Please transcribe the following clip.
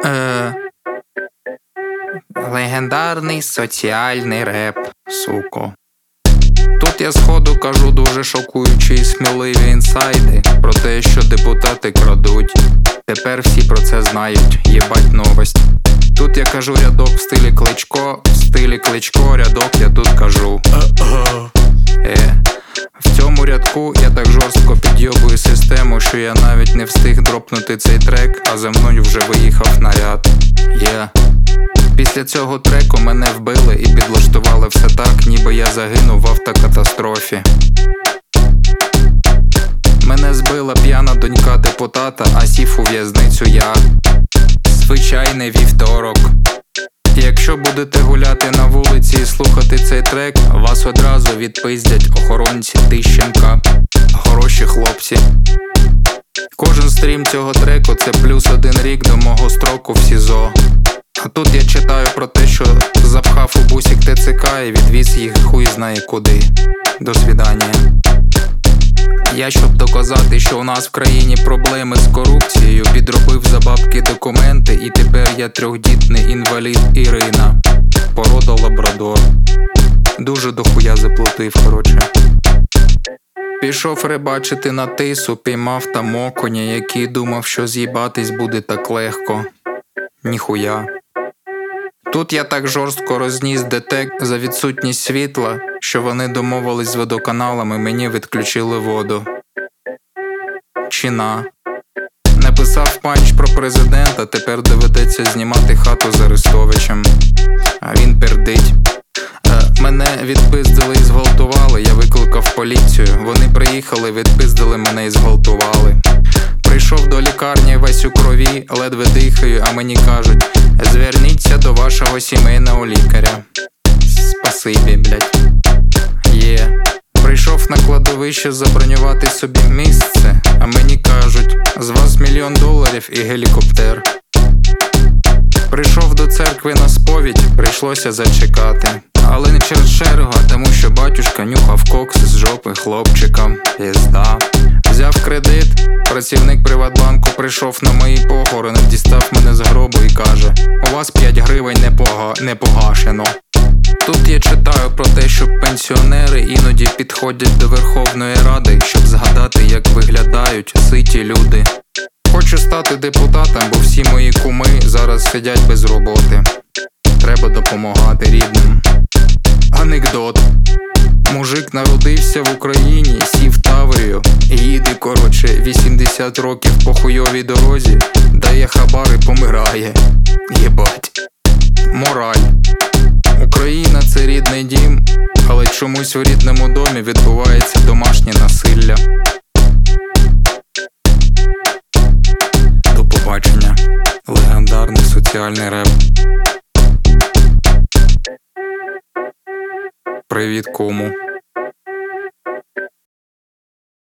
Легендарний соціальний реп, суко. Тут я сходу кажу дуже шокуючі і сміливі інсайди про те, що депутати крадуть. Тепер всі про це знають, єбать новость. Тут я кажу рядок в стилі Кличко, рядок я тут кажу. В цьому рядку я так жорстко підйобую систему, що я навіть не встиг дропнути цей трек, а за мною вже виїхав наряд. Після цього треку мене вбили і підлаштували все так, ніби я загинув в автокатастрофі. Мене збила п'яна донька депутата, а сів у в'язницю я. Звичайний вівторок. Якщо будете гуляти на вулиці і слухати цей трек, вас одразу відпиздять охоронці Тищенка. Хороші хлопці. Кожен стрім цього треку – це плюс 1 рік до мого строку в СІЗО. А тут я читаю про те, що запхав у бусик ТЦК і відвіз їх хуй знає куди. До свидання. Я, щоб доказати, що у нас в країні проблеми з корупцією, підробив за бабки документи, і тепер я трьохдітний інвалід Ірина. Порода лабрадор. Дуже дохуя заплатив, короче. Пішов рибачити на тису, піймав там окуня, який думав, що з'їбатись буде так легко. Ніхуя. Тут я так жорстко розніс ДТЕК за відсутність світла, що вони домовились з водоканалами, мені відключили воду. Чина. Написав панч про президента, тепер доведеться знімати хату з Арестовичем. А він пердить. Мене відпиздили і зґвалтували, я викликав поліцію. Вони приїхали, відпиздили мене і зґвалтували. Прийшов до лікарні весь у крові, ледве дихаю, а мені кажуть: зверніться до вашого сімейного лікаря. Спасибі, блять. Прийшов на кладовище забронювати собі місце, а мені кажуть: з вас $1 мільйон і гелікоптер. Прийшов до церкви на сповідь, прийшлося зачекати. Але не через чергу, а тому що батюшка нюхав кокс з жопи хлопчикам. Пізда. Взяв кредит, працівник Приватбанку прийшов на мої похорони, дістав мене з гробу і каже: у вас 5 гривень не погашено. Тут я читаю про те, що пенсіонери іноді підходять до Верховної Ради, щоб згадати, як виглядають ситі люди. Хочу стати депутатом, бо всі мої куми зараз сидять без роботи. Треба допомагати рідним. Анекдот. Мужик народився в Україні, сів Таврію і їде, 80 років по хуйовій дорозі, дає хабар і помирає. Єбать. Мораль. Україна – це рідний дім, але чомусь в рідному домі відбувається домашнє насилля. До побачення. Легендарний соціальний реп. Привіт, кому.